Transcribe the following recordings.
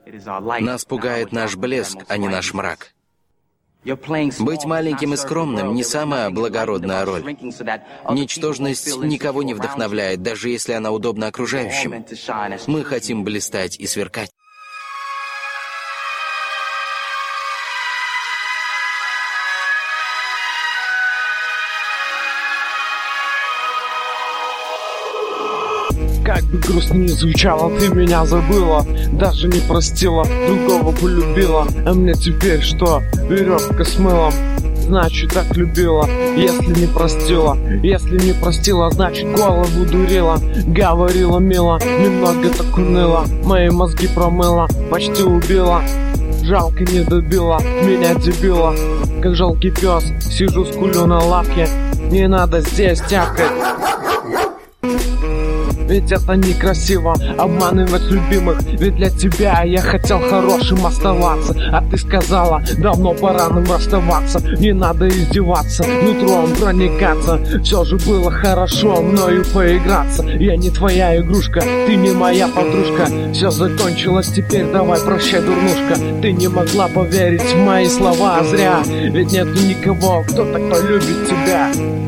Нас пугает наш блеск, а не наш мрак. Быть маленьким и скромным — не самая благородная роль. Ничтожность никого не вдохновляет, даже если она удобна окружающим. Мы хотим блистать и сверкать. Как бы грустно ни звучало, ты меня забыла, даже не простила, другого полюбила. А мне теперь что? Веревка с мылом. Значит, так любила, если не простила, значит, голову дурила. Говорила мило, немного так уныло, мои мозги промыла, почти убила. Жалко не добила, меня дебила. Как жалкий пес, сижу скулю на лавке. Не надо здесь тявкать, ведь это некрасиво обманывать любимых. Ведь для тебя я хотел хорошим оставаться, а ты сказала, давно пора нам расставаться. Не надо издеваться, нутром проникаться. Все же было хорошо мною поиграться. Я не твоя игрушка, ты не моя подружка. Все закончилось, теперь давай прощай, дурнушка. Ты не могла поверить в мои слова зря, ведь нету никого, кто так полюбит тебя.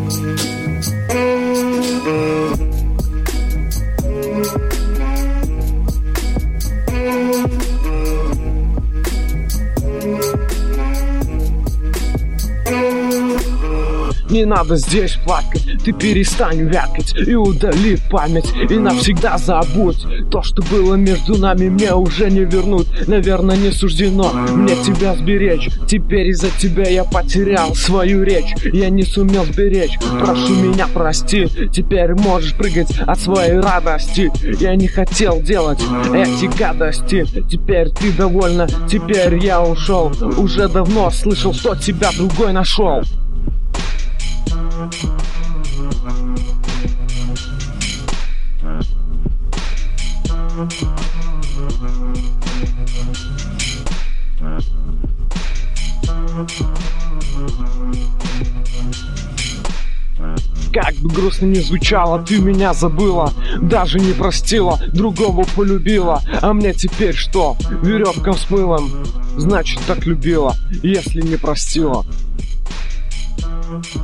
Не надо здесь плакать, ты перестань вякать и удали память, и навсегда забудь. То, что было между нами, мне уже не вернуть. Наверное, не суждено мне тебя сберечь. Теперь из-за тебя я потерял свою речь. Я не сумел сберечь, прошу меня прости. Теперь можешь прыгать от своей радости. Я не хотел делать эти гадости. Теперь ты довольна, теперь я ушел. Уже давно слышал, что тебя другой нашел. Как бы грустно ни звучало, ты меня забыла, даже не простила, другого полюбила. А мне теперь что? Веревка с мылом. Значит, так любила, если не простила.